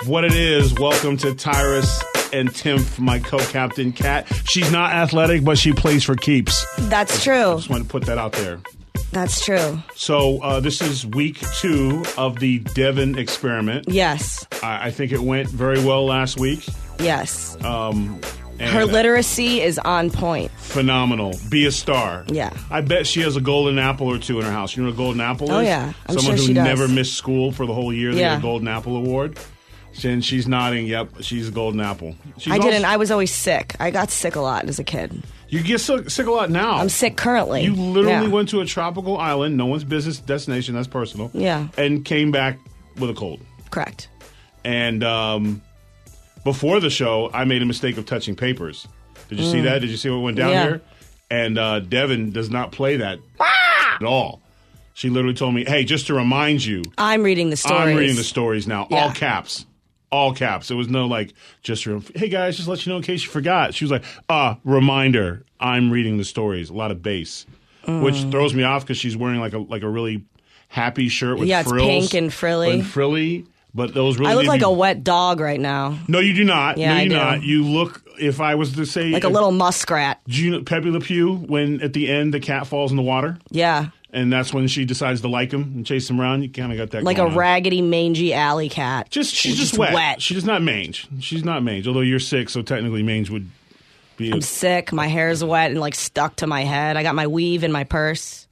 What it is, welcome to Tyrus and Timph, my co-captain, Kat. She's not athletic, but she plays for keeps. That's true. I just wanted to put that out there. That's true. So this is week 2 of the Devin experiment. Yes. I think it went very well last week. Yes. And her literacy is on point. Phenomenal. Be a star. Yeah. I bet she has a golden apple or two in her house. You know what a golden apple is? Oh, yeah. I'm Someone sure who she does. never missed school for the whole year. They Yeah. get a golden apple award. And she's nodding. Yep, she's a golden apple. I didn't. I was always sick. I got sick a lot as a kid. You get sick a lot now. I'm sick currently. You literally Yeah. went to a tropical island, no one's business destination, that's personal. Yeah. And came back with a cold. Correct. And before the show, I made a mistake of touching papers. Did you see that? Did you see what went down Yeah. here? And Devin does not play that at all. She literally told me, hey, just to remind you, I'm reading the stories. I'm reading the stories now. Yeah. All caps. All caps. There was no like, hey guys, just let you know in case you forgot. She was like, reminder, I'm reading the stories. A lot of bass. Which throws me off because she's wearing like a really happy shirt with Yeah, it's frills. pink and frilly. And frilly. But those really I look need like to a be- wet dog right now. No, you do not. Yeah, no, you I do do. not. You look, if I was to say... Like a little muskrat. Do you know Pepe Le Pew, when at the end the cat falls in the water? Yeah. And that's when she decides to like him and chase him around. You kind of got that Like a going on. raggedy, mangy alley cat. She's just wet. She does not mange. She's not mange, although you're sick, so technically mange would be... I'm sick. My hair's wet and like stuck to my head. I got my weave in my purse.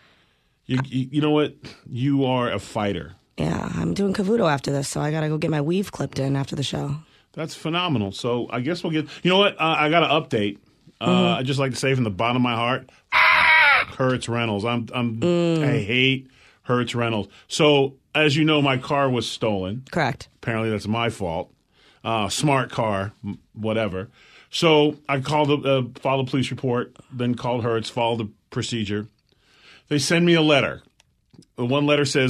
You know what? You are a fighter. Yeah, I'm doing Cavuto after this, so I gotta go get my weave clipped in after the show. That's phenomenal. So I guess we'll get... You know what? I got an update. I just like to say from the bottom of my heart, Hertz Rentals. I hate Hertz Rentals. So, as you know, my car was stolen. Correct. Apparently that's my fault. Smart car, whatever. So I called filed a police report, then called Hertz, followed the procedure. They send me a letter. The one letter says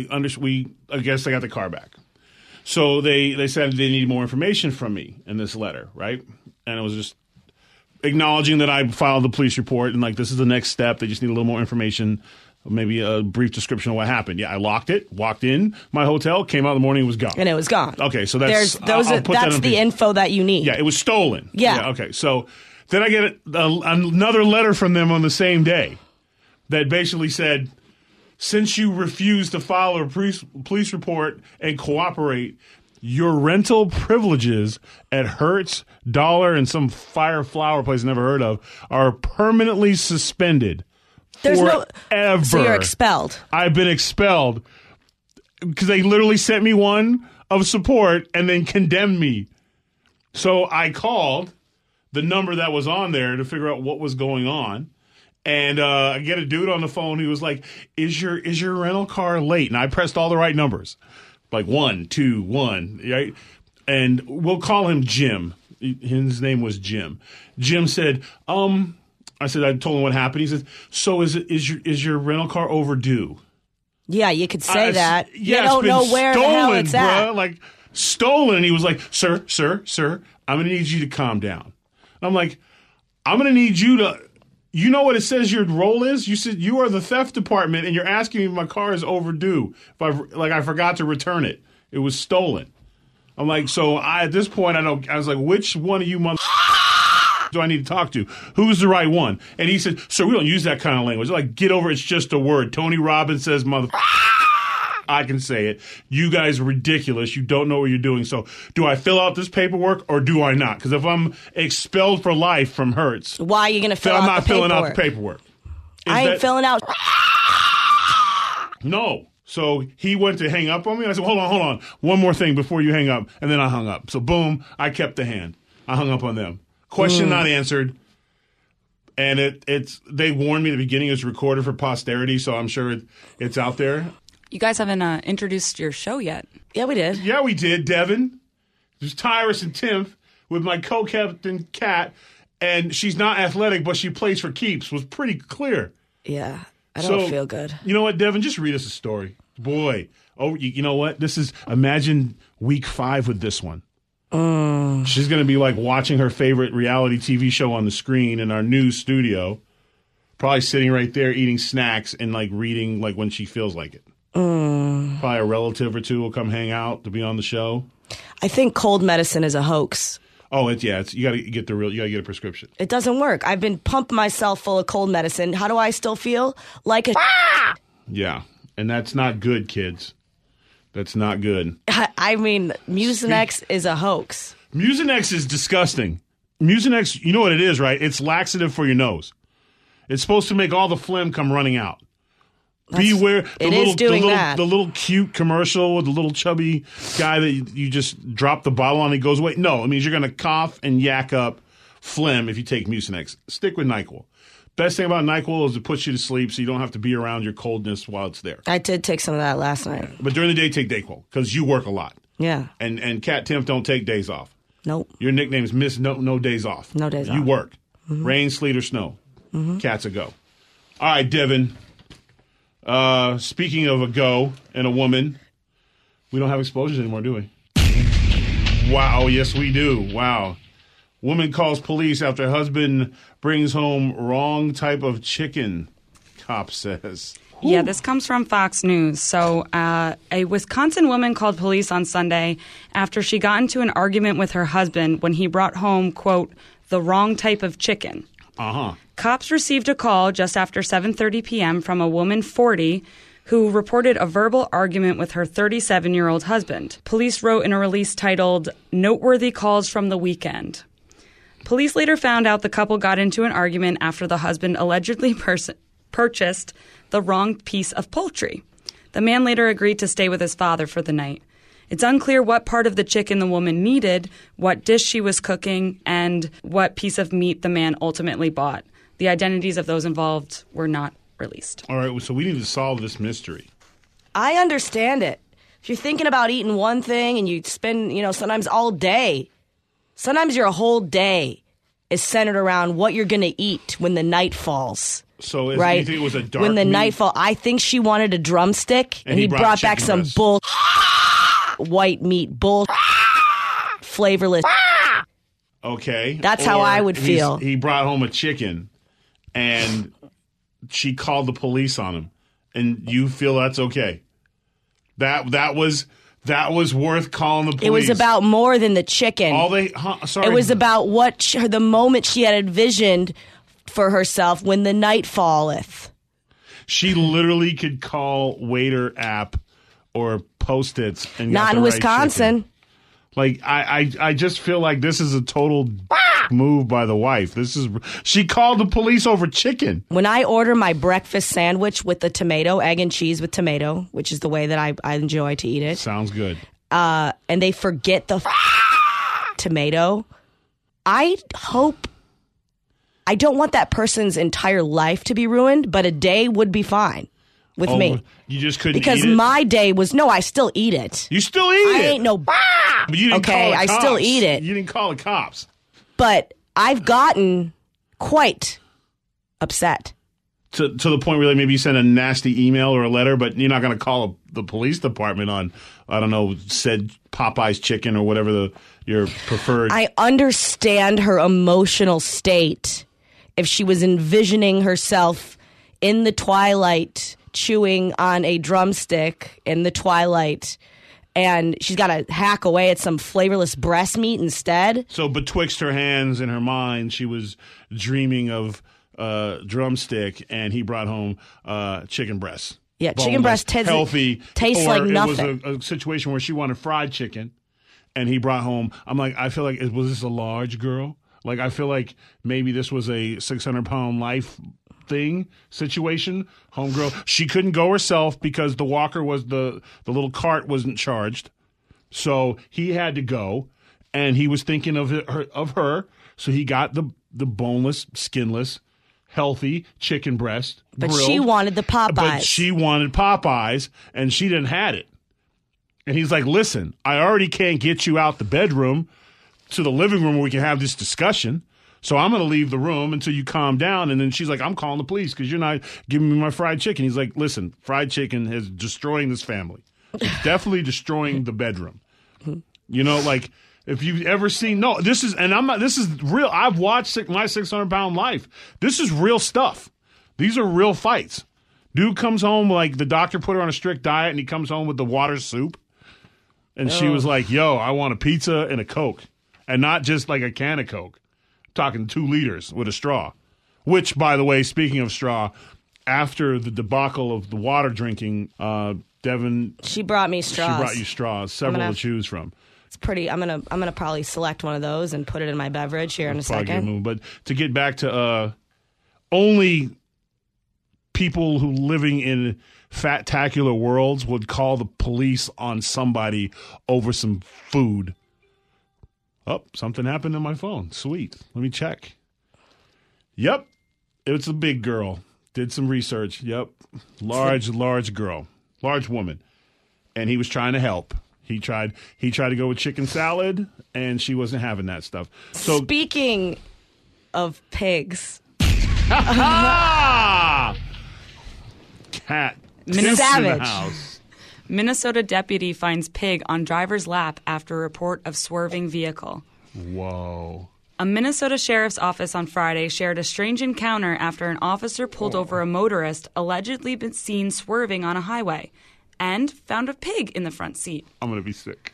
I guess I got the car back. So they said they need more information from me in this letter, right? And it was just acknowledging that I filed the police report and like this is the next step. They just need a little more information, maybe a brief description of what happened. Yeah, I locked it, walked in my hotel, came out in the morning, it was gone. And it was gone. Okay, so that's that's the info that you need. Yeah, it was stolen. Yeah. Okay, so then I get another letter from them on the same day that basically said, since you refused to file a police report and cooperate, your rental privileges at Hertz, Dollar, and some fire flower place I never heard of are permanently suspended. Forever. So you're expelled. I've been expelled because they literally sent me one of support and then condemned me. So I called the number that was on there to figure out what was going on. And I get a dude on the phone who was like, is your rental car late? And I pressed all the right numbers. Like 1, 2, 1, right? And we'll call him Jim. His name was Jim. Jim said, I told him what happened. He said, so is your rental car overdue? Yeah, you could say that. Yeah, you don't know where the hell it's at. Like, stolen. And he was like, sir, I'm going to need you to calm down. And I'm like, I'm going to need you to... You know what it says your role is? You said you are the theft department, and you're asking me if my car is overdue. If I forgot to return it. It was stolen. I'm like, so at this point, I was like, which one of you do I need to talk to? Who's the right one? And he said, sir, we don't use that kind of language. Like, get over it. It's just a word. Tony Robbins says, mother... I can say it. You guys are ridiculous. You don't know what you're doing. So do I fill out this paperwork or do I not? Because if I'm expelled for life from Hertz, why are you going to fill then out I'm not the filling out the paperwork? paperwork. I ain't filling out. No. So he went to hang up on me. And I said, hold on. One more thing before you hang up. And then I hung up. So boom, I kept the hand. I hung up on them. Question not answered. And they warned me at the beginning it was recorded for posterity, so I'm sure it's out there. You guys haven't introduced your show yet. Yeah, we did. Yeah, we did, Devin. There's Tyrus and Timph with my co-captain, Kat. And she's not athletic, but she plays for keeps. Was pretty clear. Yeah, I don't feel good. You know what, Devin? Just read us a story. Boy. Oh, you know what? Imagine week 5 with this one. She's going to be like watching her favorite reality TV show on the screen in our new studio. Probably sitting right there eating snacks and like reading like when she feels like it. Probably a relative or two will come hang out to be on the show. I think cold medicine is a hoax. Oh, you got to get you got to get a prescription. It doesn't work. I've been pumping myself full of cold medicine. How do I still feel? Like a Yeah, and that's not good, kids. That's not good. I mean, Mucinex is a hoax. Mucinex is disgusting. Mucinex, you know what it is, right? It's laxative for your nose. It's supposed to make all the phlegm come running out. Beware the little cute commercial with the little chubby guy that you just drop the bottle on and he goes away. No, it means you're going to cough and yak up phlegm if you take Mucinex. Stick with NyQuil. Best thing about NyQuil is it puts you to sleep so you don't have to be around your coldness while it's there. I did take some of that last night. But during the day, take Dayquil because you work a lot. Yeah. And Kat Timpf don't take days off. Nope. Your nickname is Miss No Days Off. No days off. You work. Rain, sleet, or snow. Cat's a go. All right, Devin. Speaking of a go and a woman, we don't have exposures anymore, do we? Wow, yes we do. Wow. Woman calls police after husband brings home wrong type of chicken, cop says. Yeah, this comes from Fox News. So a Wisconsin woman called police on Sunday after she got into an argument with her husband when he brought home, quote, the wrong type of chicken. Uh-huh. Cops received a call just after 7:30 p.m. from a woman 40 who reported a verbal argument with her 37-year-old husband. Police wrote in a release titled, Noteworthy Calls from the Weekend. Police later found out the couple got into an argument after the husband allegedly purchased the wrong piece of poultry. The man later agreed to stay with his father for the night. It's unclear what part of the chicken the woman needed, what dish she was cooking, and what piece of meat the man ultimately bought. The identities of those involved were not released. All right, so we need to solve this mystery. I understand it. If you're thinking about eating one thing and you spend, sometimes all day, sometimes your whole day is centered around what you're going to eat when the night falls. So you right? think it was a dark when the meat? night fall, I think she wanted a drumstick, and he brought back some bull white meat, bull flavorless. Okay. That's how I would feel. He brought home a chicken, and she called the police on him, and you feel that's okay. That was worth calling the police. It was about more than the chicken. Sorry. It was about the moment she had envisioned for herself when the night falleth. She literally could call Waiter app or Post-its and not in Wisconsin. Like I just feel like this is a total move by the wife. She called the police over chicken. When I order my breakfast sandwich with the tomato, egg and cheese with tomato, which is the way that I enjoy to eat it. Sounds good. And they forget the tomato. I don't want that person's entire life to be ruined, but a day would be fine with me. You just couldn't because eat it? my day was I still eat it. You still eat it? I ain't no. But you didn't call the cops. I still eat it. You didn't call the cops. But I've gotten quite upset. To the point where maybe you send a nasty email or a letter, but you're not going to call the police department on, I don't know, said Popeye's chicken or whatever your preferred. I understand her emotional state. If she was envisioning herself in the twilight, chewing on a drumstick in the twilight, and she's got to hack away at some flavorless breast meat instead. So betwixt her hands and her mind, she was dreaming of drumstick, and he brought home chicken breast. Yeah, chicken breast healthy, tastes like nothing. It was a situation where she wanted fried chicken, and he brought home. I'm like, I feel like was this a large girl? Like, I feel like maybe this was a 600-pound life thing situation. Homegirl, she couldn't go herself because the walker was the little cart wasn't charged, so he had to go, and he was thinking of her. So he got the boneless, skinless, healthy chicken breast. But grilled, she wanted the Popeyes. But she wanted Popeyes, and she didn't have it. And he's like, "Listen, I already can't get you out the bedroom to the living room where we can have this discussion. So I'm going to leave the room until you calm down." And then she's like, "I'm calling the police because you're not giving me my fried chicken." He's like, "Listen, fried chicken is destroying this family. It's definitely destroying the bedroom." Like, if you've ever seen, this is real. I've watched My 600-Pound Life. This is real stuff. These are real fights. Dude comes home, like, the doctor put her on a strict diet, and he comes home with the water soup. And she was like, yo, I want a pizza and a Coke. And not just like a can of Coke. I'm talking 2 liters with a straw. Which, by the way, speaking of straw, after the debacle of the water drinking, Devin... She brought me straws. She brought you straws, several to choose from. It's pretty. I'm gonna probably select one of those and put it in my beverage here in a second. But to get back to only people who living in fat-tacular worlds would call the police on somebody over some food. Oh, something happened in my phone. Sweet. Let me check. Yep. It's a big girl. Did some research. Yep. Large girl. Large woman. And he was trying to help. He tried to go with chicken salad, and she wasn't having that stuff. So speaking of pigs. Cat. Savage. In the house. Minnesota deputy finds pig on driver's lap after report of swerving vehicle. Whoa. A Minnesota sheriff's office on Friday shared a strange encounter after an officer pulled over a motorist allegedly been seen swerving on a highway and found a pig in the front seat. I'm going to be sick.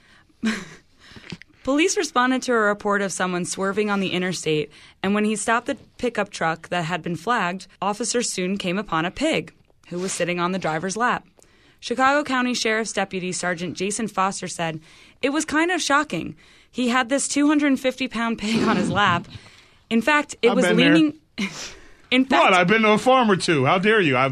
Police responded to a report of someone swerving on the interstate, and when he stopped the pickup truck that had been flagged, officers soon came upon a pig who was sitting on the driver's lap. Chicago County Sheriff's Deputy Sergeant Jason Foster said, "It was kind of shocking. He had this 250-pound pig on his lap. In fact, it was leaning... In fact, what? I've been to a farm or two. How dare you?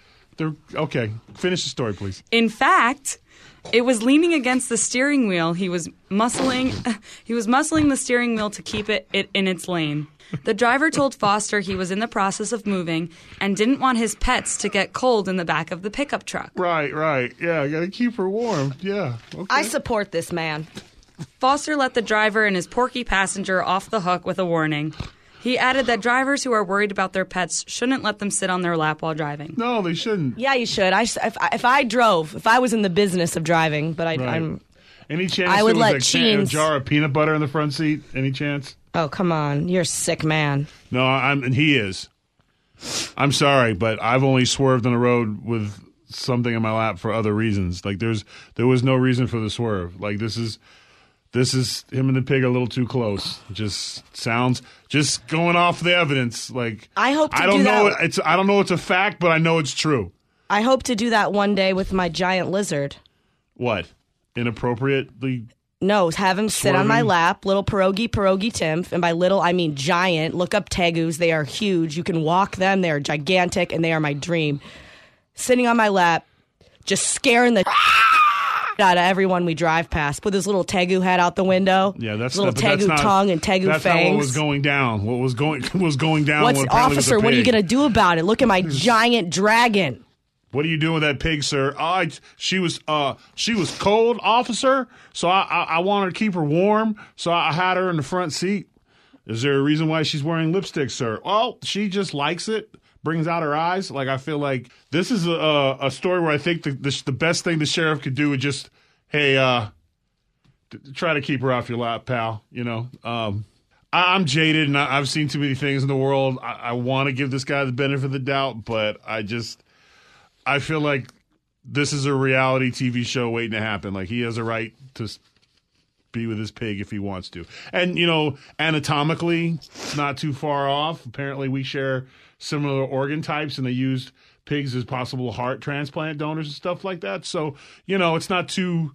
Okay, finish the story, please. In fact, it was leaning against the steering wheel. He was muscling the steering wheel to keep it in its lane. The driver told Foster he was in the process of moving and didn't want his pets to get cold in the back of the pickup truck. Right. Yeah, I got to keep her warm. Yeah. Okay. I support this man. Foster let the driver and his porky passenger off the hook with a warning. He added that drivers who are worried about their pets shouldn't let them sit on their lap while driving. No, they shouldn't. Yeah, you should. If I was in the business of driving, but I'm... Any chance I would there was let a jar of peanut butter in the front seat? Any chance? Oh, come on. You're a sick man. No, and he is. I'm sorry, but I've only swerved on the road with something in my lap for other reasons. Like there was no reason for the swerve. Like this is him and the pig a little too close. Just going off the evidence. Like I hope to I don't do know that. I don't know it's a fact, but I know it's true. I hope to do that one day with my giant lizard. What? Inappropriately? No, have him sit on my lap, little pierogi Tim, and by little I mean giant. Look up tegus; they are huge. You can walk them; they are gigantic, and they are my dream. Sitting on my lap, just scaring the out of everyone we drive past. Put his little tegu head out the window. Yeah, that's little tegu tongue and tegu fangs. That's not what was going down. What was going down? What's officer? What are you gonna do about it? Look at my giant dragon. What are you doing with that pig, sir? She was cold, officer. So I wanted to keep her warm. So I had her in the front seat. Is there a reason why she's wearing lipstick, sir? Well, she just likes it. Brings out her eyes. Like I feel like this is a story where I think the best thing the sheriff could do is just, hey, try to keep her off your lap, pal. You know. I'm jaded and I've seen too many things in the world. I want to give this guy the benefit of the doubt, but I feel like this is a reality TV show waiting to happen. Like he has a right to be with his pig if he wants to. And, you know, anatomically, it's not too far off. Apparently we share similar organ types and they used pigs as possible heart transplant donors and stuff like that. So, you know, it's not too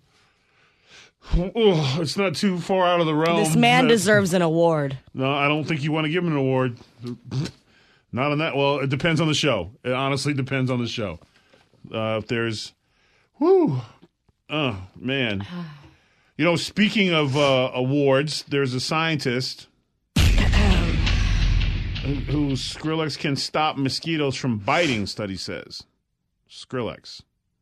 far out of the realm. This man deserves an award. No, I don't think you want to give him an award. Not on that. Well, it depends on the show. It honestly depends on the show. If there's, oh man, you know, speaking of awards, there's a scientist who Skrillex can stop mosquitoes from biting. Study says, Skrillex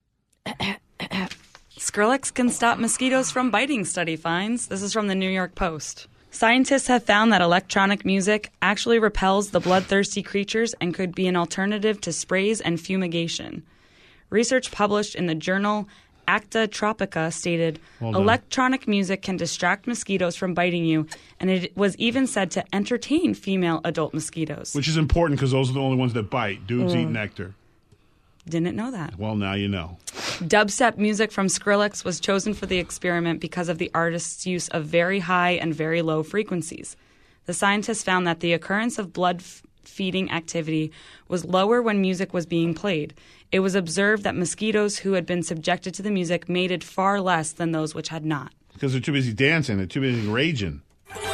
can stop mosquitoes from biting. Study finds. This is from the New York Post. Scientists have found that electronic music actually repels the bloodthirsty creatures and could be an alternative to sprays and fumigation. Research published in the journal Acta Tropica stated electronic music can distract mosquitoes from biting you, and it was even said to entertain female adult mosquitoes. Which is important because those are the only ones that bite. Dudes eat nectar. Didn't know that. Well, now you know. Dubstep music from Skrillex was chosen for the experiment because of the artist's use of very high and very low frequencies. The scientists found that the occurrence of blood-feeding activity was lower when music was being played. It was observed that mosquitoes who had been subjected to the music mated far less than those which had not. Because they're too busy dancing. They're too busy raging.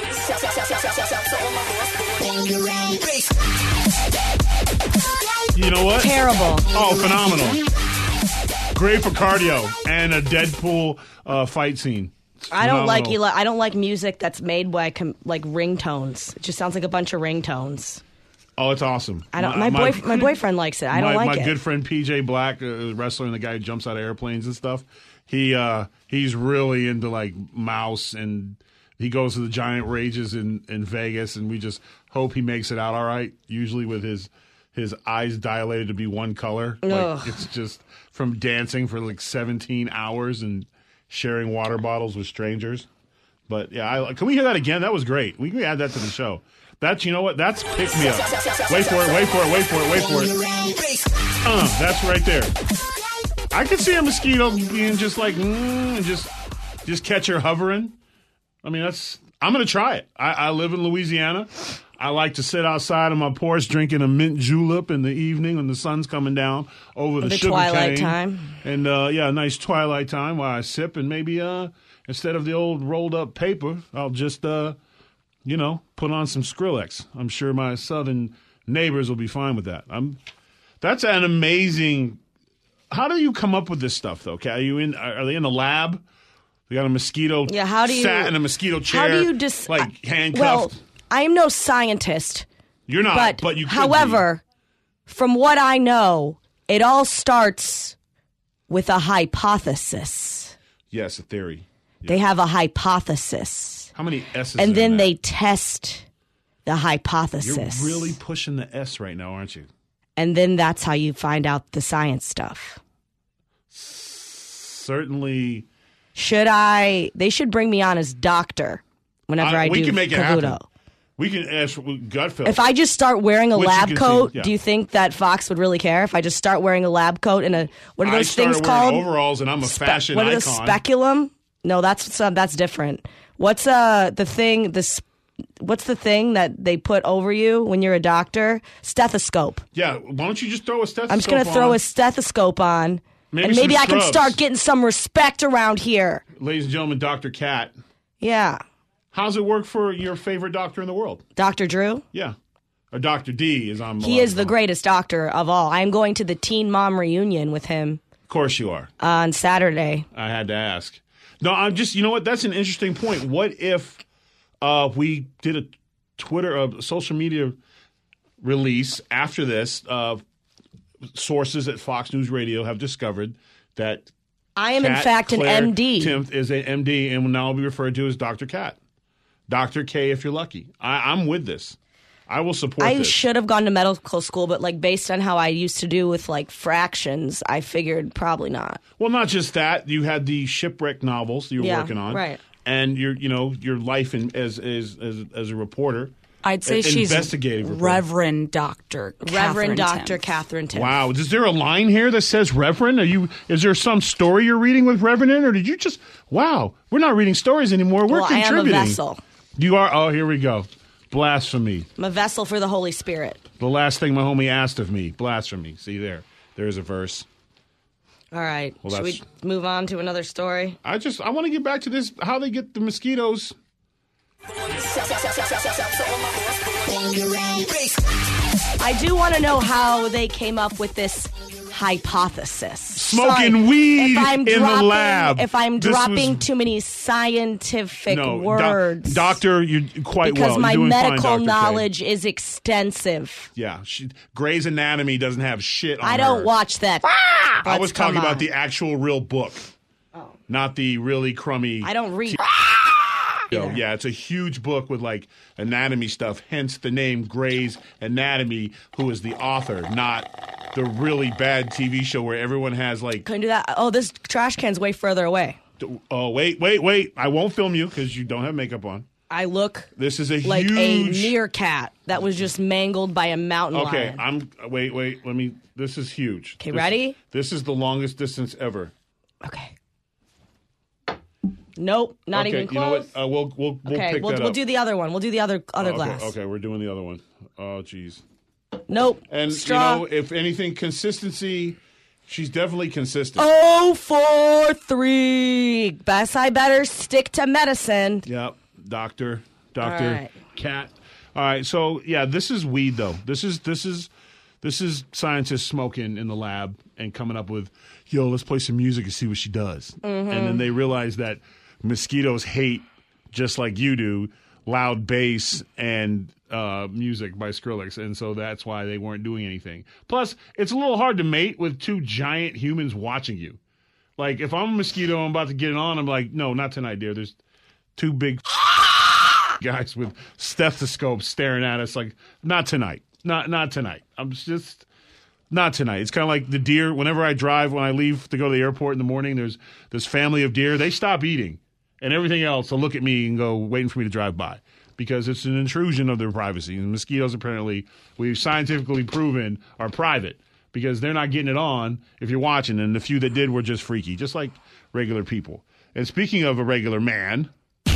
You know what? Terrible. Oh, phenomenal. Great for cardio and a Deadpool fight scene. It's I don't like phenomenal. I don't like music that's made by like ringtones. It just sounds like a bunch of ringtones. Oh, it's awesome. I don't. My boyfriend likes it. I don't like my it. good friend PJ Black, a wrestler and the guy who jumps out of airplanes and stuff. He's really into like Mouse, and he goes to the Giant Rages in Vegas, and we just hope he makes it out all right. Usually with his eyes dilated to be one color. Like, it's just from dancing for like 17 hours and sharing water bottles with strangers. But yeah, can we hear that again? That was great. We can add that to the show. That's, you know what? That's pick me up. Wait for it. That's right there. I could see a mosquito being just like, and just catch her hovering. I mean, I'm going to try it. I live in Louisiana. I like to sit outside on my porch drinking a mint julep in the evening when the sun's coming down over the sugar twilight cane. time. And, a nice twilight time while I sip. And maybe instead of the old rolled up paper, I'll just, put on some Skrillex. I'm sure my southern neighbors will be fine with that. That's an amazing. How do you come up with this stuff, though? Okay, are they in the lab? They got a mosquito. Yeah, how do you sat in a mosquito chair? How do you like handcuffed? Well, I am no scientist. You're not, but you could however, from what I know, it all starts with a hypothesis. Yes, a theory. Yeah. They have a hypothesis. How many S's? And then in they test the hypothesis. You're really pushing the S right now, aren't you? And then that's how you find out the science stuff. Certainly. They should bring me on as doctor whenever I do We can make it happen. Cavuto. We can ask Gutfeld. If I just start wearing a lab coat, yeah. do you think that Fox would really care? If I just start wearing a lab coat and what are those things called? Overalls, and I'm a fashion what icon. What are the speculum? No, that's different. What's the thing? What's the thing that they put over you when you're a doctor? Stethoscope. Yeah, why don't you just throw a stethoscope on? I'm just going to throw a stethoscope on, and maybe I can start getting some respect around here. Ladies and gentlemen, Dr. Cat. Yeah. How's it work for your favorite doctor in the world? Dr. Drew? Yeah. Or Dr. D is on. He is the greatest doctor of all. I'm going to the Teen Mom reunion with him. Of course you are. On Saturday. I had to ask. No, I'm just, you know what? That's an interesting point. What if we did a social media release after this? Sources at Fox News Radio have discovered that I am, in fact, an MD. Tim is an MD and will now be referred to as Dr. Cat. Dr. K if you're lucky. I'm with this. I will support this. I should have gone to medical school, but based on how I used to do with fractions, I figured probably not. Well, not just that. You had the shipwreck novels that you were working on. Right. And your life as a reporter. I'd say she's Reverend Dr. Catherine Timpf. Wow. Is there a line here that says Reverend? Is there some story you're reading with Reverend in? Or did you just, wow, we're not reading stories anymore. We're contributing. I am a vessel. You are? Oh, here we go. Blasphemy. I'm a vessel for the Holy Spirit. The last thing my homie asked of me. Blasphemy. See there. There's a verse. All right. Well, should we move on to another story? I want to get back to this, how they get the mosquitoes. I do want to know how they came up with this hypothesis. Smoking weed in the lab. If I'm dropping too many scientific words. Doctor, you're quite because well. My you're doing medical fine, knowledge is extensive. Yeah. Grey's Anatomy doesn't have shit on I don't watch that. I was talking about the actual real book. Oh. Not the really crummy. I don't read. Yeah, it's a huge book with anatomy stuff, hence the name Grey's Anatomy, who is the author, not the really bad TV show where everyone has Couldn't do that. Oh, this trash can's way further away. Oh, wait. I won't film you because you don't have makeup on. I look This is a like huge a meerkat that was just mangled by a mountain Okay, lion. wait, let me this is huge. Okay, ready? This is the longest distance ever. Okay. Nope, not Okay, even you know close. what? We'll Okay, pick that we'll up. do the other one. We'll do the other glass. Okay, we're doing the other one. Oh, jeez. Nope. And straw. you know, if anything, consistency. She's definitely consistent. 0-4-3. Best I better stick to medicine. Yep, Doctor All right. Cat. All right, so yeah, this is weed though. This is scientists smoking in the lab and coming up with, yo, let's play some music and see what she does. Mm-hmm. And then they realize that mosquitoes hate, just like you do, loud bass and music by Skrillex, and so that's why they weren't doing anything. Plus, it's a little hard to mate with two giant humans watching you. Like, if I'm a mosquito, I'm about to get it on, I'm like, no, not tonight, dear. There's two big guys with stethoscopes staring at us. Like, not tonight. Not tonight. I'm just not tonight. It's kind of like the deer. Whenever I drive, when I leave to go to the airport in the morning, there's this family of deer. They stop eating, and everything else will look at me and go, waiting for me to drive by, because it's an intrusion of their privacy. And mosquitoes, apparently, we've scientifically proven, are private because they're not getting it on if you're watching. And the few that did were just freaky, just like regular people. And speaking of a regular man,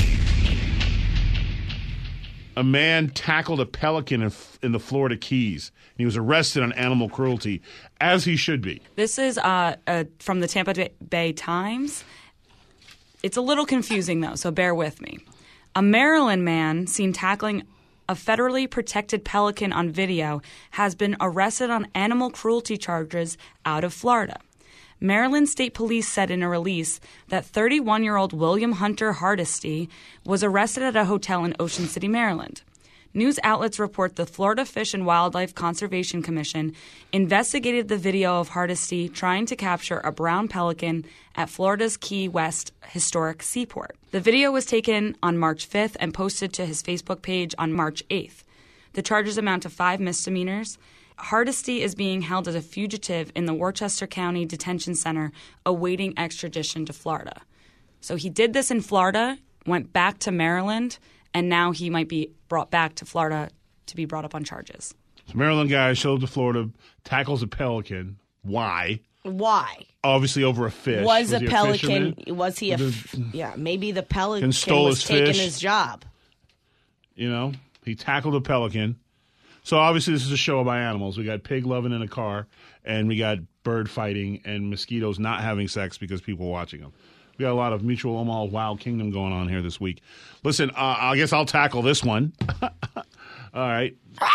a man tackled a pelican in the Florida Keys. He was arrested on animal cruelty, as he should be. This is from the Tampa Bay Times. It's a little confusing, though, so bear with me. A Maryland man seen tackling a federally protected pelican on video has been arrested on animal cruelty charges out of Florida. Maryland State Police said in a release that 31-year-old William Hunter Hardesty was arrested at a hotel in Ocean City, Maryland. News outlets report the Florida Fish and Wildlife Conservation Commission investigated the video of Hardesty trying to capture a brown pelican at Florida's Key West historic seaport. The video was taken on March 5th and posted to his Facebook page on March 8th. The charges amount to 5 misdemeanors. Hardesty is being held as a fugitive in the Worcester County Detention Center awaiting extradition to Florida. So he did this in Florida, went back to Maryland, and now he might be brought back to Florida to be brought up on charges. So Maryland guy shows up to Florida, tackles a pelican. Why? Why? Obviously over a fish. Was a he pelican? fisherman? Was he a? Yeah, maybe the pelican stole was his taking fish. his job. You know, he tackled a pelican. So obviously this is a show about animals. We got pig loving in a car, and we got bird fighting and mosquitoes not having sex because people are watching them. We got a lot of Mutual Omaha Wild Kingdom going on here this week. Listen, I guess I'll tackle this one. All right.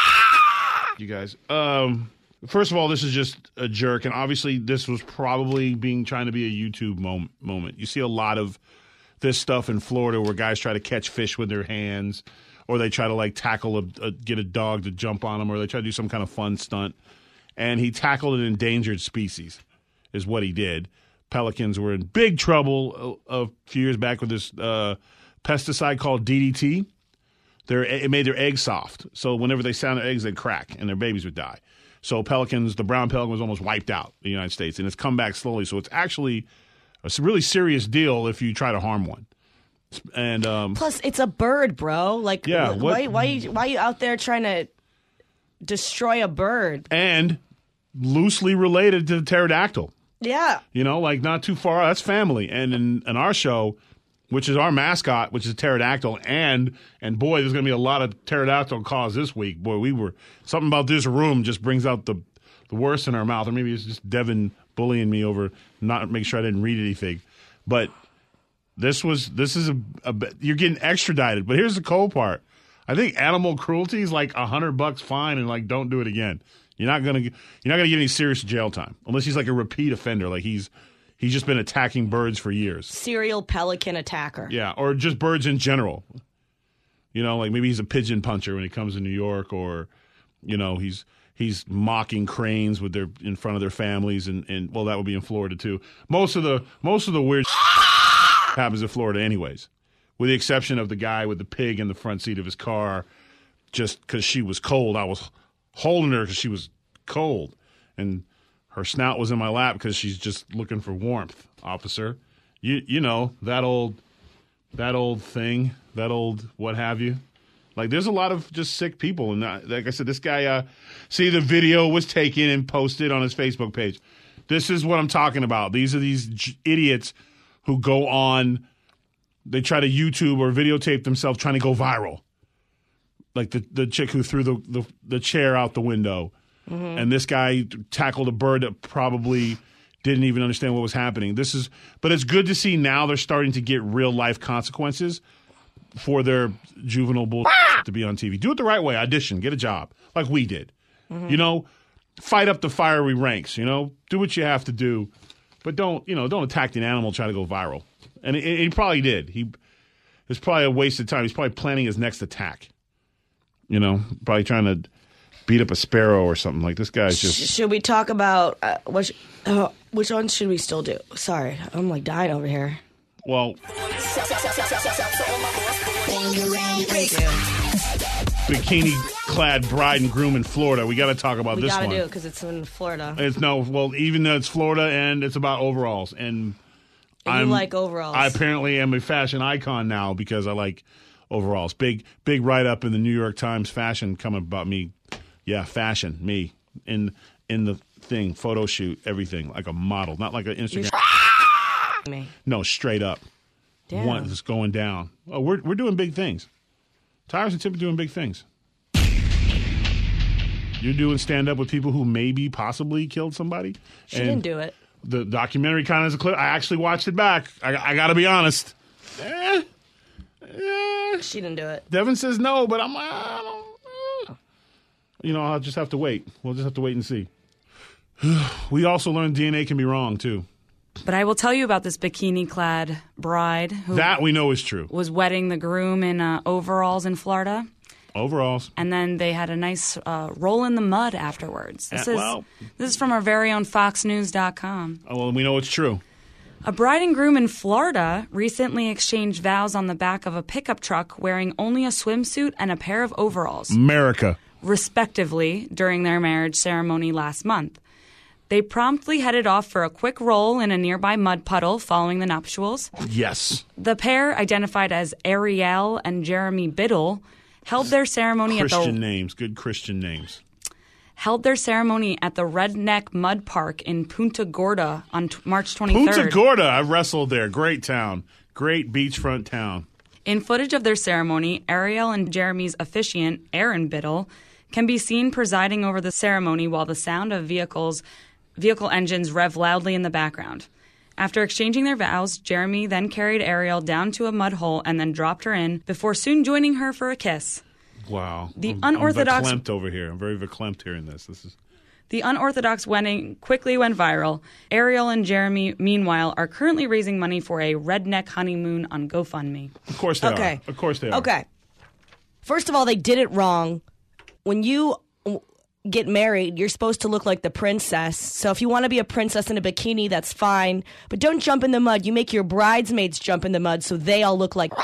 You guys. First of all, this is just a jerk, and obviously this was probably trying to be a YouTube moment. You see a lot of this stuff in Florida where guys try to catch fish with their hands, or they try to like tackle get a dog to jump on them, or they try to do some kind of fun stunt. And he tackled an endangered species, is what he did. Pelicans were in big trouble a few years back with this pesticide called DDT. It made their eggs soft, so whenever they sound their eggs, they'd crack and their babies would die. So the brown pelican was almost wiped out in the United States, and it's come back slowly. So it's actually a really serious deal if you try to harm one. And plus, it's a bird, bro. Like, yeah, why are you out there trying to destroy a bird? And loosely related to the pterodactyl. Yeah. You know, like not too far. That's family. And in our show, which is our mascot, which is pterodactyl, and boy, there's going to be a lot of pterodactyl calls this week. Boy, something about this room just brings out the worst in our mouth. Or maybe it's just Devin bullying me over not make sure I didn't read anything. But this is you're getting extradited. But here's the cool part. I think animal cruelty is like $100 fine, and like don't do it again. You're not gonna get any serious jail time unless he's like a repeat offender, like he's just been attacking birds for years. Serial pelican attacker. Yeah, or just birds in general. You know, like maybe he's a pigeon puncher when he comes to New York, or you know he's mocking cranes in front of their families, and well, that would be in Florida too. Most of the weird happens in Florida, anyways, with the exception of the guy with the pig in the front seat of his car, just because she was cold. I was holding her because she was cold, and her snout was in my lap because she's just looking for warmth, officer. You know, that old that old thing, that old what have you. Like, there's a lot of just sick people. And like I said, this guy, see, the video was taken and posted on his Facebook page. This is what I'm talking about. These are these idiots who go on, they try to YouTube or videotape themselves trying to go viral. Like the chick who threw the chair out the window. Mm-hmm. And this guy tackled a bird that probably didn't even understand what was happening. But it's good to see now they're starting to get real life consequences for their juvenile bullshit to be on TV. Do it the right way. Audition. Get a job. Like we did. Mm-hmm. Fight up the fiery ranks. Do what you have to do. But don't attack an animal try to go viral. And he probably did. It's probably a waste of time. He's probably planning his next attack. Probably trying to beat up a sparrow or something. Like, this guy's just... Should we talk about... which one should we still do? Sorry. I'm like dying over here. Well... Bikini-clad bride and groom in Florida. We got to talk about this one. We got to do it because it's in Florida. Even though it's Florida and it's about overalls. And you like overalls. I apparently am a fashion icon now because I like overalls. Big write-up in the New York Times fashion coming about me. Yeah, fashion, me. In the thing, photo shoot, everything. Like a model, not like an Instagram. Me. No, straight up. Damn. One that's going down. Oh, we're doing big things. Tyrus and Tip are doing big things. You're doing stand-up with people who maybe possibly killed somebody. She didn't do it. The documentary kind of is a clip. I actually watched it back. I got to be honest. She didn't do it. Devin says no, but I'm like, I'll just have to wait. We'll just have to wait and see. We also learned DNA can be wrong, too. But I will tell you about this bikini-clad bride who that we know is true. Was wedding the groom in overalls in Florida. Overalls. And then they had a nice roll in the mud afterwards. This is from our very own FoxNews.com. Oh, well, we know it's true. A bride and groom in Florida recently exchanged vows on the back of a pickup truck wearing only a swimsuit and a pair of overalls. America. Respectively, during their marriage ceremony last month. They promptly headed off for a quick roll in a nearby mud puddle following the nuptials. Yes. The pair, identified as Ariel and Jeremy Biddle, held their ceremony Good Christian names. Held their ceremony at the Redneck Mud Park in Punta Gorda on March 23rd. Punta Gorda, I wrestled there. Great town. Great beachfront town. In footage of their ceremony, Ariel and Jeremy's officiant, Aaron Biddle, can be seen presiding over the ceremony while the sound of vehicle engines rev loudly in the background. After exchanging their vows, Jeremy then carried Ariel down to a mud hole and then dropped her in before soon joining her for a kiss. Wow. I'm verklempt over here. I'm very verklempt hearing this. The unorthodox wedding quickly went viral. Ariel and Jeremy, meanwhile, are currently raising money for a redneck honeymoon on GoFundMe. Of course they are. Of course they are. Okay. First of all, they did it wrong. When you get married, you're supposed to look like the princess. So if you want to be a princess in a bikini, that's fine. But don't jump in the mud. You make your bridesmaids jump in the mud so they all look like...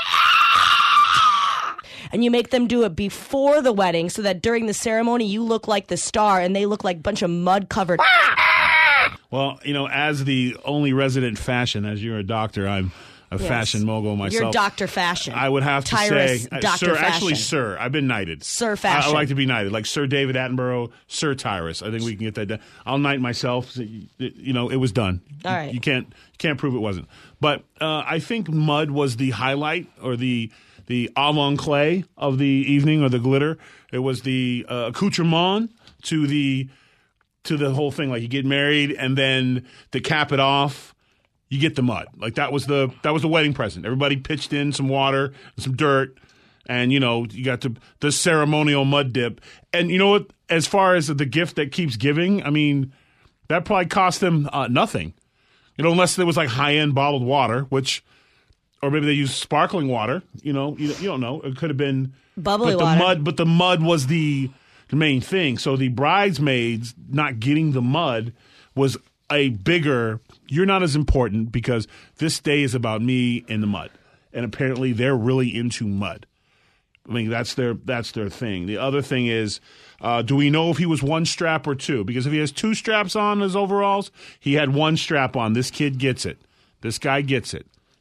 And you make them do it before the wedding so that during the ceremony you look like the star and they look like a bunch of mud-covered... Well, as the only resident fashion, as you're a doctor, I'm a fashion mogul myself. You're Dr. Fashion. I would have to Tyrus, say... Dr. Sir, Fashion. Actually, sir. I've been knighted. Sir Fashion. I like to be knighted. Like Sir David Attenborough, Sir Tyrus. I think we can get that done. I'll knight myself. It was done. All right. You can't prove it wasn't. But I think mud was the highlight or the avant-clay of the evening, or the glitter. It was the accoutrement to the whole thing. Like, you get married, and then to cap it off, you get the mud. Like, that was the wedding present. Everybody pitched in some water and some dirt, and you got the ceremonial mud dip. And you know what? As far as the gift that keeps giving, I mean, that probably cost them nothing. Unless there was like high-end bottled water, which. Or maybe they used sparkling water. You don't know. It could have been bubbly water. But the mud was the main thing. So the bridesmaids not getting the mud was a bigger. You're not as important because this day is about me in the mud. And apparently they're really into mud. I mean, that's their thing. The other thing is, do we know if he was one strap or two? Because if he has two straps on his overalls, he had one strap on. This kid gets it. This guy gets it.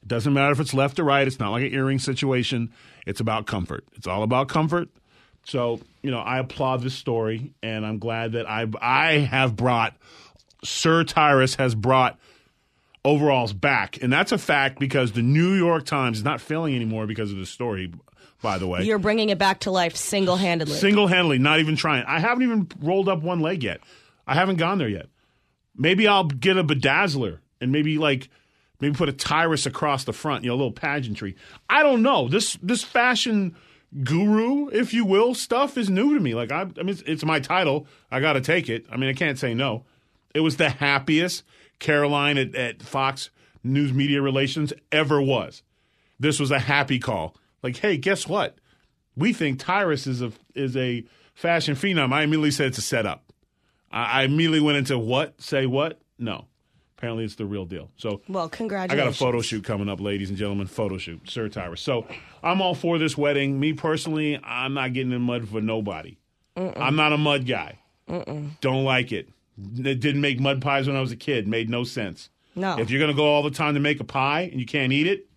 It doesn't matter if it's left or right. It's not like an earring situation. It's about comfort. It's all about comfort. So, I applaud this story, and I'm glad that I have brought, Sir Tyrus has brought overalls back. And that's a fact because the New York Times is not failing anymore because of this story, by the way. You're bringing it back to life single-handedly. Single-handedly, not even trying. I haven't even rolled up one leg yet. I haven't gone there yet. Maybe I'll get a bedazzler and maybe put a Tyrus across the front, a little pageantry. I don't know. This fashion guru, if you will, stuff is new to me. It's my title. I got to take it. I can't say no. It was the happiest Caroline at Fox News Media Relations ever was. This was a happy call. Hey, guess what? We think Tyrus is a fashion phenom. I immediately said it's a setup. I immediately went into what? Say what? No. Apparently it's the real deal. So, well, congratulations. I got a photo shoot coming up, ladies and gentlemen. Photo shoot, Sir Tyrus. So I'm all for this wedding. Me personally, I'm not getting in mud for nobody. I'm not a mud guy. Don't like it. It didn't make mud pies when I was a kid. Made no sense. No. If you're going to go all the time to make a pie and you can't eat it,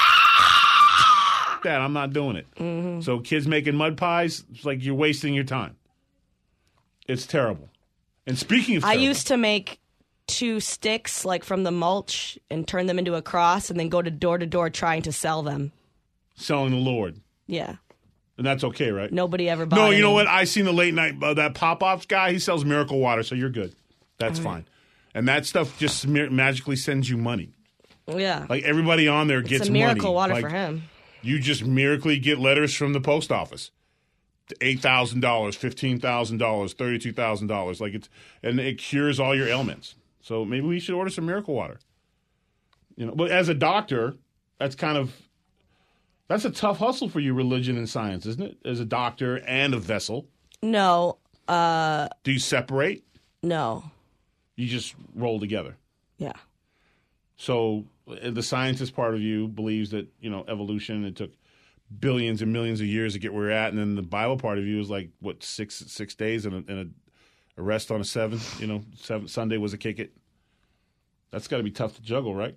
that I'm not doing it. So kids making mud pies, it's like you're wasting your time. It's terrible. And speaking of terrible, I used to make 2 sticks from the mulch and turn them into a cross and then go to door trying to sell them. Selling the Lord. Yeah. And that's okay, right? Nobody ever bought No, any. you know what? I seen the late night, that Pop-Ops guy, he sells miracle water, so you're good. That's fine. And that stuff just magically sends you money. Yeah. Everybody on there gets money. It's a miracle water for him. You just miraculously get letters from the post office. $8,000, $15,000, $32,000. And it cures all your ailments. So maybe we should order some miracle water. But as a doctor, that's a tough hustle for you, religion and science, isn't it? As a doctor and a vessel. No. Do you separate? No. You just roll together. Yeah. So the scientist part of you believes that, evolution, it took billions and millions of years to get where we're at. And then the Bible part of you is 6 days and a rest on a seventh, Sunday was a kick it. That's got to be tough to juggle, right?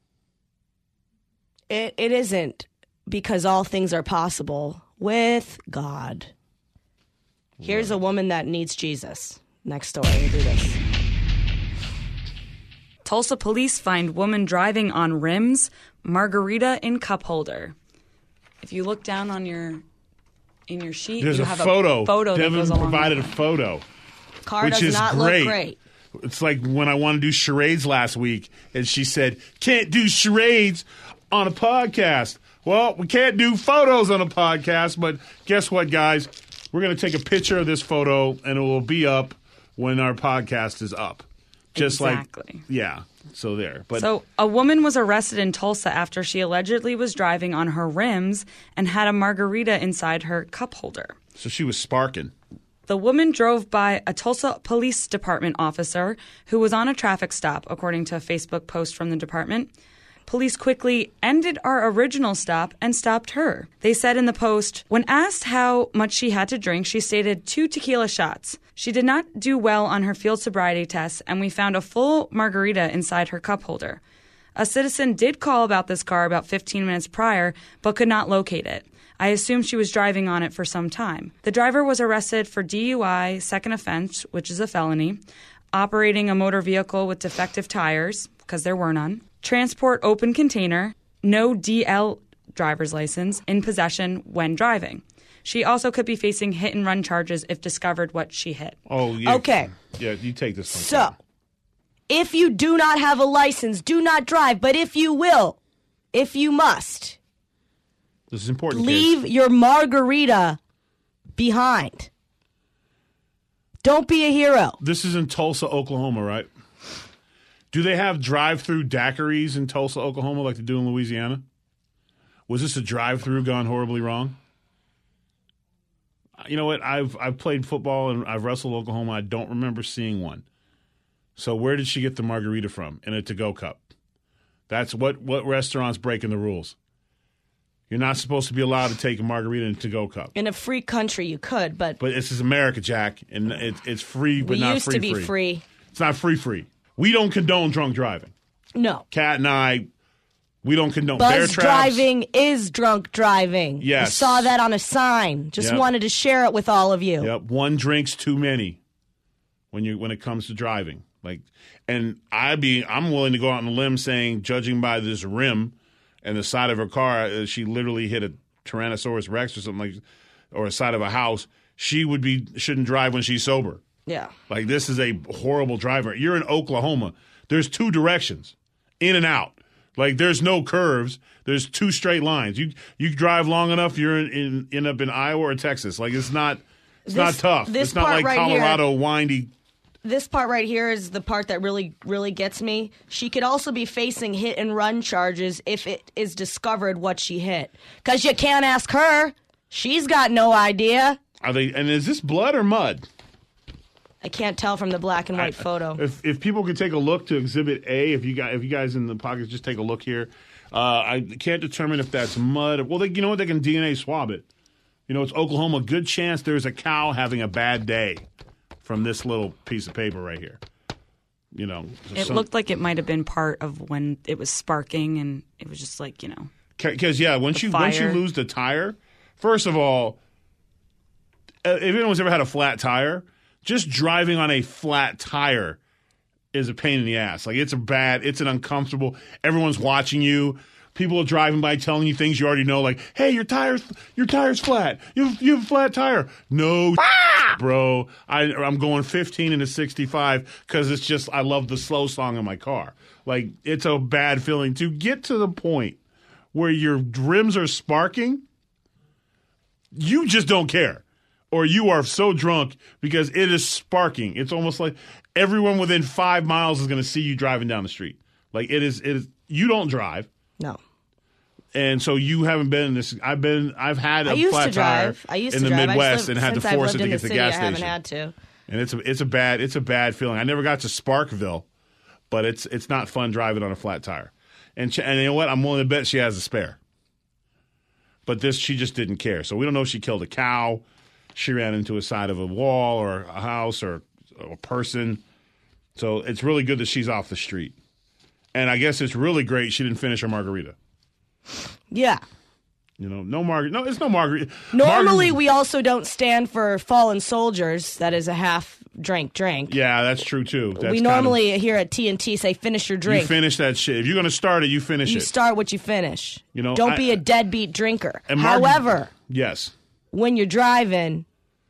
It isn't, because all things are possible with God. Here's a woman that needs Jesus. Next story. We'll do this. Tulsa police find woman driving on rims, margarita in cup holder. If you look down on in your sheet, there's you a have photo. a photo. Devin provided a photo. Car which does is not great. look great. It's like when I wanted to do charades last week, and she said, "Can't do charades on a podcast." Well, we can't do photos on a podcast, but guess what, guys? We're going to take a picture of this photo, and it will be up when our podcast is up. Just exactly. So there. But so a woman was arrested in Tulsa after she allegedly was driving on her rims and had a margarita inside her cup holder. So she was sparking. The woman drove by a Tulsa Police Department officer who was on a traffic stop, according to a Facebook post from the department. Police quickly ended our original stop and stopped her. They said in the post, when asked how much she had to drink, she stated 2 tequila shots. She did not do well on her field sobriety test, and we found a full margarita inside her cup holder. A citizen did call about this car about 15 minutes prior, but could not locate it. I assumed she was driving on it for some time. The driver was arrested for DUI, second offense, which is a felony, operating a motor vehicle with defective tires, because there were none, transport open container, no DL driver's license, in possession when driving. She also could be facing hit-and-run charges if discovered what she hit. Oh, yeah. Okay. Yeah, you take this one. So, if you do not have a license, do not drive. But if you will, if you must, this is important. leave your margarita behind. Don't be a hero. This is in Tulsa, Oklahoma, right? Do they have drive-through daiquiris in Tulsa, Oklahoma, like they do in Louisiana? Was this a drive-through gone horribly wrong? You know what? I've played football and I've wrestled Oklahoma. I don't remember seeing one. So where did she get the margarita from? In a to-go cup. That's what restaurants breaking the rules. You're not supposed to be allowed to take a margarita in a to-go cup. In a free country, you could, but this is America, Jack, and it's free, but not free. We used to be free. It's not free. We don't condone drunk driving. No. Kat and I We don't condone bear Buzz traps. driving is drunk driving. Yes. I saw that on a sign. Just wanted to share it with all of you. Yep, one drink's too many when it comes to driving. And I'm willing to go out on a limb saying, judging by this rim and the side of her car, she literally hit a Tyrannosaurus Rex or something or a side of a house. She shouldn't drive when she's sober. Yeah. This is a horrible driver. You're in Oklahoma. There's two directions, in and out. There's no curves. There's two straight lines. You drive long enough, you're end up in Iowa or Texas. It's not tough. It's not like Colorado windy. This part right here is the part that really, really gets me. She could also be facing hit and run charges if it is discovered what she hit. Because you can't ask her. She's got no idea. And is this blood or mud? I can't tell from the black and white photo. If people could take a look to Exhibit A, if you guys in the pockets just take a look here. I can't determine if that's mud. Well, you know what? They can DNA swab it. It's Oklahoma. Good chance there's a cow having a bad day from this little piece of paper right here. It looked like it might have been part of when it was sparking, and it was just Because once you lose the tire, first of all, if anyone's ever had a flat tire, just driving on a flat tire is a pain in the ass. It's an uncomfortable. Everyone's watching you. People are driving by telling you things you already know, hey, your tire's flat. You have a flat tire. No, bro. I'm going 15 into 65 because it's just I love the slow song in my car. It's a bad feeling to get to the point where your rims are sparking. You just don't care. Or you are so drunk because it is sparking. It's almost like everyone within 5 miles is going to see you driving down the street. It is. You don't drive. No. And so you haven't been in this. I've had a flat tire in the Midwest and had to force it to get to the gas station. I haven't had to. And it's a bad feeling. I never got to Sparkville, but it's not fun driving on a flat tire. And you know what? I'm willing to bet she has a spare. But she just didn't care. So we don't know if she killed a cow, she ran into a side of a wall or a house or a person. So it's really good that she's off the street. And I guess it's really great she didn't finish her margarita. Yeah. No margarita. No, it's no margarita. Normally, we also don't stand for fallen soldiers. That is a half-drink drink. Yeah, that's true, too. We normally here at TNT say finish your drink. You finish that shit. If you're going to start it, you finish it. You start what you finish. Don't be a deadbeat drinker. However, yes, when you're driving,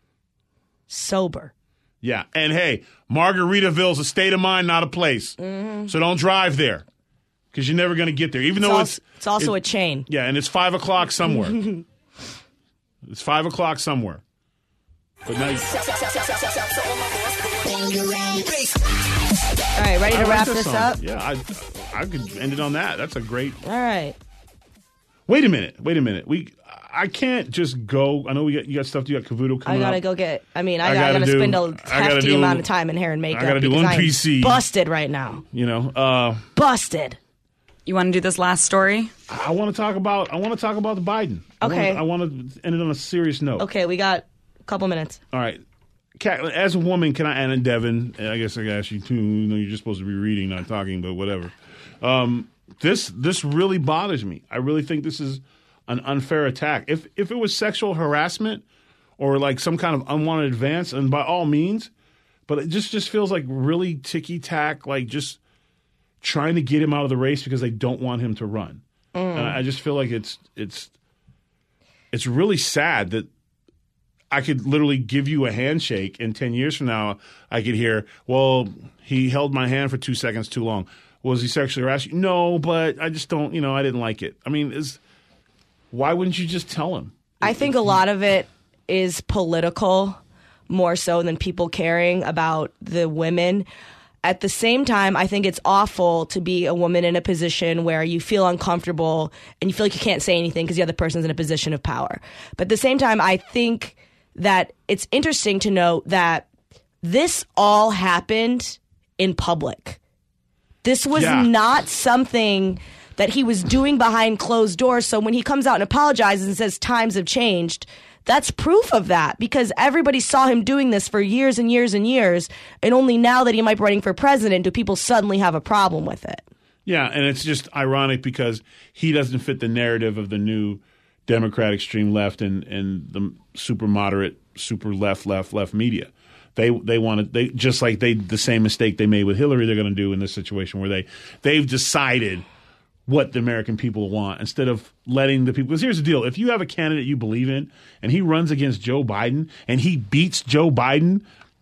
sober. Yeah, and hey, Margaritaville's a state of mind, not a place. Mm-hmm. So don't drive there. Because you're never going to get there, even though it's also a chain. Yeah, and it's 5 o'clock somewhere. It's 5 o'clock somewhere. But now all right, ready to wrap this up? Yeah, I could end it on that. That's a great. All right. Wait a minute. I can't just go. I know you got stuff. You got Cavuto coming up. I gotta go get. I gotta spend a hefty amount of time in hair and makeup. I gotta do one PC. Busted right now. Busted. You want to do this last story? I want to talk about the Biden. Okay. I want to end it on a serious note. Okay, we got a couple minutes. All right. Kat, as a woman, can I, and Devin, and I guess I ask you too, you're just supposed to be reading, not talking, but whatever. This really bothers me. I really think this is an unfair attack. If it was sexual harassment or some kind of unwanted advance, and by all means, but it just feels like really ticky-tack, just trying to get him out of the race because they don't want him to run. And I just feel like it's really sad that I could literally give you a handshake, and 10 years from now I could hear, well, he held my hand for 2 seconds too long. Was he sexually harassed you? No, but I just don't, I didn't like it. I mean, why wouldn't you just tell him? I think a lot of it is political more so than people caring about the women. At the same time, I think it's awful to be a woman in a position where you feel uncomfortable and you feel like you can't say anything because the other person's in a position of power. But at the same time, I think that it's interesting to note that this all happened in public. This was not something that he was doing behind closed doors. So when he comes out and apologizes and says times have changed, that's proof of that, because everybody saw him doing this for years and years and years, and only now that he might be running for president do people suddenly have a problem with it. Yeah, and it's just ironic because he doesn't fit the narrative of the new Democrat extreme left and the super moderate, super left media. They just like the same mistake they made with Hillary, they're going to do in this situation where they've decided what the American people want instead of letting the people. Because here's the deal: if you have a candidate you believe in and he runs against Joe Biden and he beats Joe Biden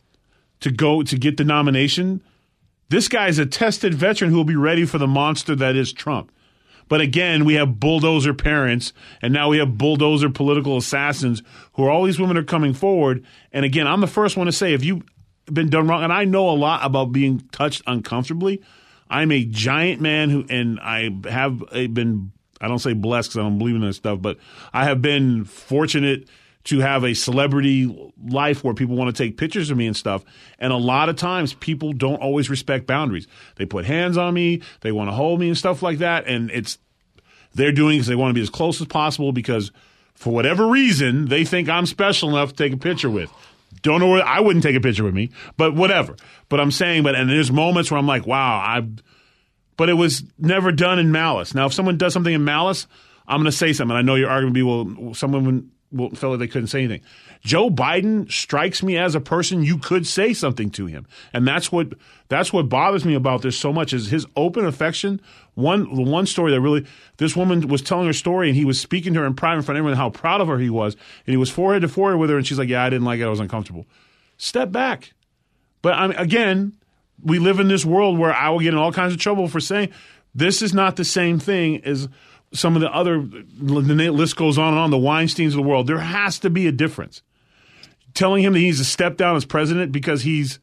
to get the nomination, this guy's a tested veteran who will be ready for the monster that is Trump. But again, we have bulldozer parents, and now we have bulldozer political assassins who are all these women are coming forward. And again, I'm the first one to say, if you've been done wrong, and I know a lot about being touched uncomfortably. I'm a giant man and I have been, I don't say blessed because I don't believe in this stuff, but I have been fortunate to have a celebrity life where people want to take pictures of me and stuff. And a lot of times people don't always respect boundaries. They put hands on me. They want to hold me and stuff like that. And they're doing it because they want to be as close as possible because for whatever reason, they think I'm special enough to take a picture with. Don't know where I wouldn't take a picture with me, but whatever. But I'm saying, and there's moments where I'm like, wow, but it was never done in malice. Now, if someone does something in malice, I'm going to say something. I know your argument will be, well, someone felt like they couldn't say anything. Joe Biden strikes me as a person you could say something to him. And that's what bothers me about this so much is his open affection. The one story that really, this woman was telling her story and he was speaking to her in private in front of everyone how proud of her he was. And he was forehead to forehead with her and she's like, yeah, I didn't like it. I was uncomfortable. Step back. But again, we live in this world where I will get in all kinds of trouble for saying this is not the same thing as some of the other, the list goes on and on, the Weinsteins of the world. There has to be a difference. Telling him that he's a step down as president because he's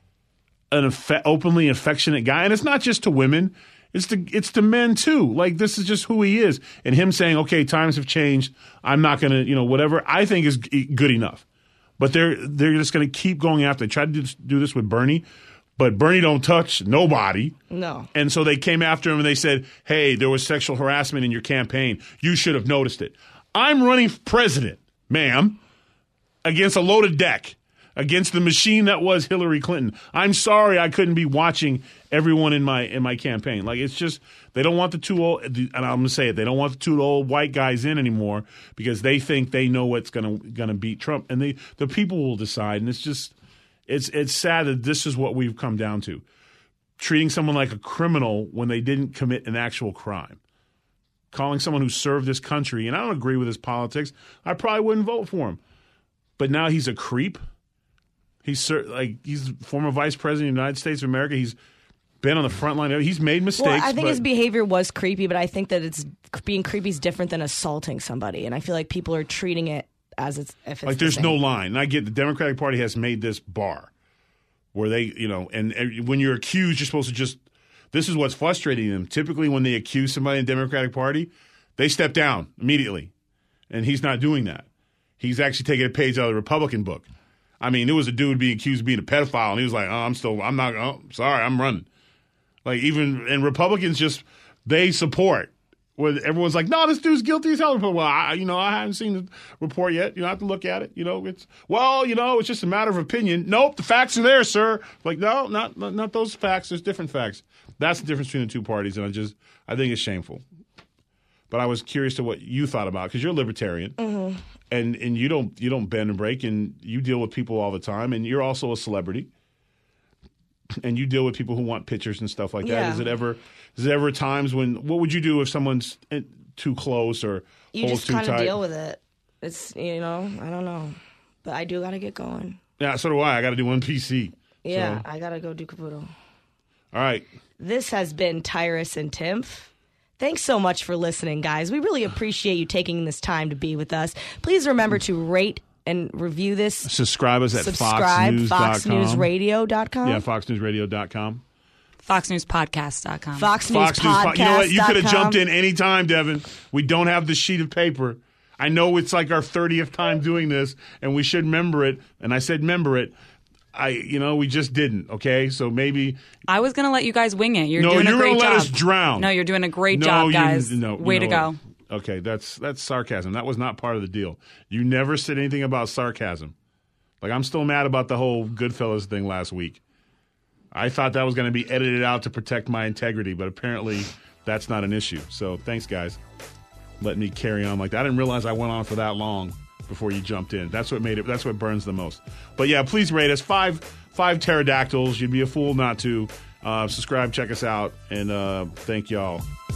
an openly affectionate guy. And it's not just to women. It's to men, too. Like, this is just who he is. And him saying, okay, times have changed. I'm not going to, whatever, I think is good enough. But they're just going to keep going after. They tried to do this with Bernie. But Bernie don't touch nobody. No. And so they came after him and they said, hey, there was sexual harassment in your campaign. You should have noticed it. I'm running for president, ma'am, against a loaded deck, against the machine that was Hillary Clinton. I'm sorry I couldn't be watching everyone in my campaign. Like, it's just they don't want the two old, and I'm going to say it, they don't want the two old white guys in anymore because they think they know what's going to beat Trump. And the people will decide. And it's just – It's sad that this is what we've come down to, treating someone like a criminal when they didn't commit an actual crime, calling someone who served this country, and I don't agree with his politics. I probably wouldn't vote for him. But now he's a creep. He's former vice president of the United States of America. He's been on the front line. He's made mistakes. Well, I think his behavior was creepy, but I think that being creepy is different than assaulting somebody, and I feel like people are treating it as if it's like there's no line. And I get the Democratic Party has made this bar where they, and when you're accused, you're supposed to just, this is what's frustrating them. Typically when they accuse somebody in the Democratic Party, they step down immediately. And he's not doing that. He's actually taking a page out of the Republican book. I mean, there was a dude being accused of being a pedophile and he was like, I'm running. Like and Republicans they support. Where everyone's like, no, this dude's guilty as hell. Well, I haven't seen the report yet. You don't have to look at it. It's just a matter of opinion. Nope, the facts are there, sir. Like, no, not those facts. There's different facts. That's the difference between the two parties, and I think it's shameful. But I was curious to what you thought about because you're a libertarian, and you don't bend and break, and you deal with people all the time, and you're also a celebrity, and you deal with people who want pictures and stuff like that. Yeah. Is there ever times what would you do if someone's too close or you holds too tight? You just kind of deal with it. It's, I don't know. But I do got to get going. Yeah, so do I. I got to do one PC. Yeah, I got to go do Caputo. All right. This has been Tyrus and Timph. Thanks so much for listening, guys. We really appreciate you taking this time to be with us. Please remember to rate and review this. Subscribe us at foxnews.com. foxnewsradio.com. Yeah, foxnewsradio.com. foxnewspodcast.com. foxnewspodcast.com. You know what? You could have jumped in any time, Devin. We don't have the sheet of paper. I know it's like our 30th time doing this, and we should member it. And I said member it. We just didn't, okay? So maybe... I was going to let you guys wing it. You're doing a great job. No, you're going to let us drown. No, you're doing a great job, guys. Way to go. Okay, that's sarcasm. That was not part of the deal. You never said anything about sarcasm. Like, I'm still mad about the whole Goodfellas thing last week. I thought that was going to be edited out to protect my integrity, but apparently that's not an issue. So thanks, guys. Let me carry on like that. I didn't realize I went on for that long before you jumped in. That's what made it. That's what burns the most. But yeah, please rate us five pterodactyls. You'd be a fool not to. Subscribe, check us out, and thank y'all.